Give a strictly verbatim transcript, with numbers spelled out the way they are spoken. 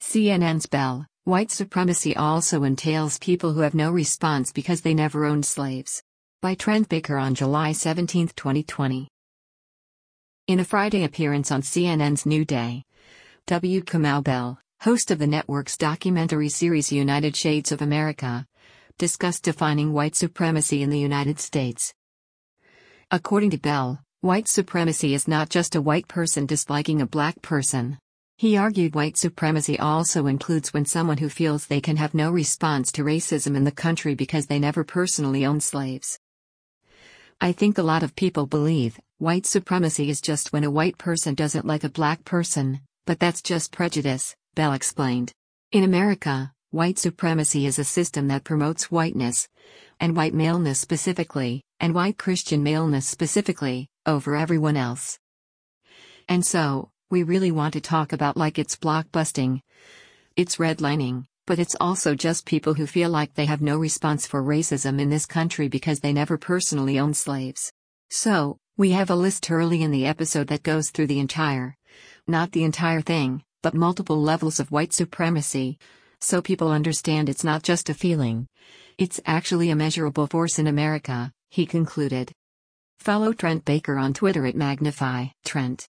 C N N's Bell, white supremacy also entails people who have no response because they never owned slaves. By Trent Baker on July seventeenth, twenty twenty. In a Friday appearance on C N N's New Day, W. Kamau Bell, host of the network's documentary series United Shades of America, discussed defining white supremacy in the United States. According to Bell, white supremacy is not just a white person disliking a black person. He argued white supremacy also includes when someone who feels they can have no response to racism in the country because they never personally owned slaves. I think a lot of people believe white supremacy is just when a white person doesn't like a black person, but that's just prejudice, Bell explained. In America, white supremacy is a system that promotes whiteness, and white maleness specifically, and white Christian maleness specifically, over everyone else. And so, we really want to talk about like it's blockbusting, it's redlining, but it's also just people who feel like they have no response for racism in this country because they never personally owned slaves. So, we have a list early in the episode that goes through the entire, not the entire thing, but multiple levels of white supremacy, so people understand it's not just a feeling. It's actually a measurable force in America, he concluded. Follow Trent Baker on Twitter at Magnify Trent.